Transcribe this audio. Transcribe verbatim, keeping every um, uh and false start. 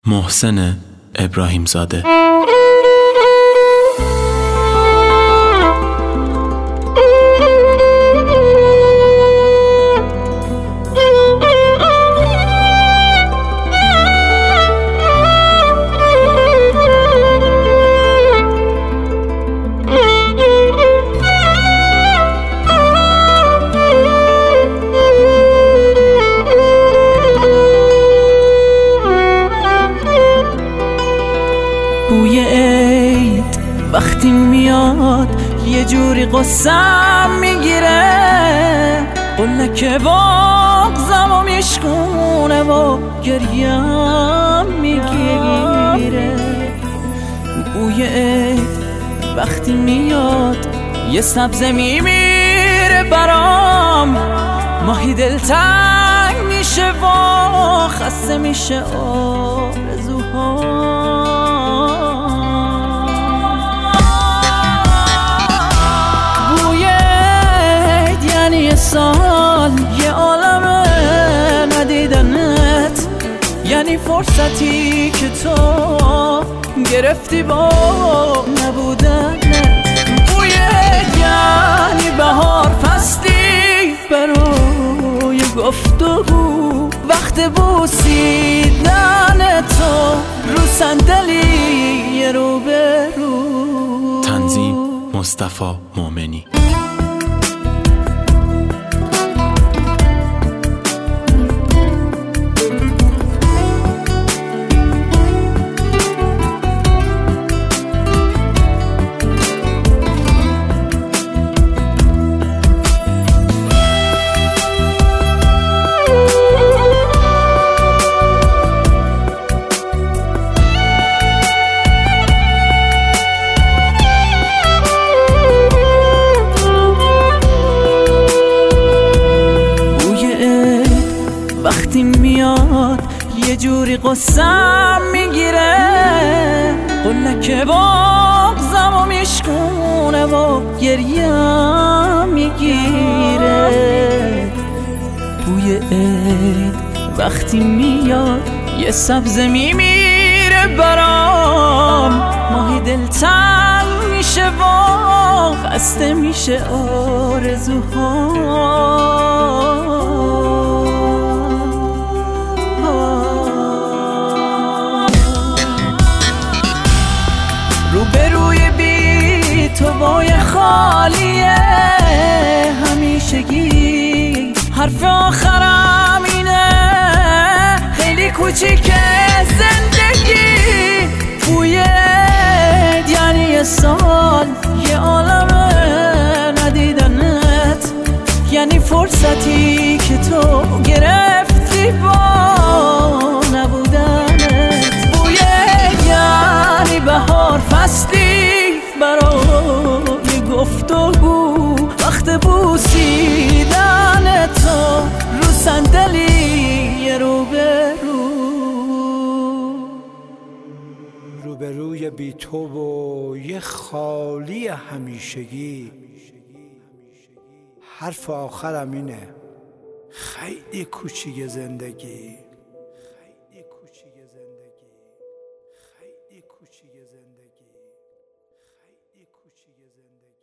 محسن ابراهیم زاده. بوی عید وقتی میاد یه جوری قصم میگیره، قلک بغزم و میشکونه و گریم میگیره. بوی عید وقتی میاد یه سبزه میمیره برام، ماهی دلتنگ میشه و خسته میشه آرزوها. یه سال یه عالمه ندیدنت، یعنی فرصتی که تو گرفتی با نبودنت. بوی یعنی بهار فصلی برای گفتگو، وقت بوسیدن تو رو صندلی رو به رو. تنظیم مصطفی مومنی. وقتی میاد یه جوری قصم میگیره، قلک بغزم و میشکونه و گریم میگیره. بوی عید وقتی میاد یه سبزه میمیره برام، ماهی دلتنگ میشه و خسته میشه آرزوها. روبروی بی تو بای خالیه همیشگی، حرف آخرم اینه خیلی کوچیکه زندگی. بوی یعنی یه سال یه عالمه ندیدنت، یعنی فرصتی که تو گرفتی با نبودنت. بوی یعنی بهار فصلی برای گفتگو، وقت بوسیدن تو رو صندلی رو به رو. روبروی بی تو و یه خالی همیشگی، حرف آخرم اینه خیلی کوچیک زندگی. خیلی کوچیک زندگی. خیلی کوچیک زندگی. خیلی کوچیک زندگی.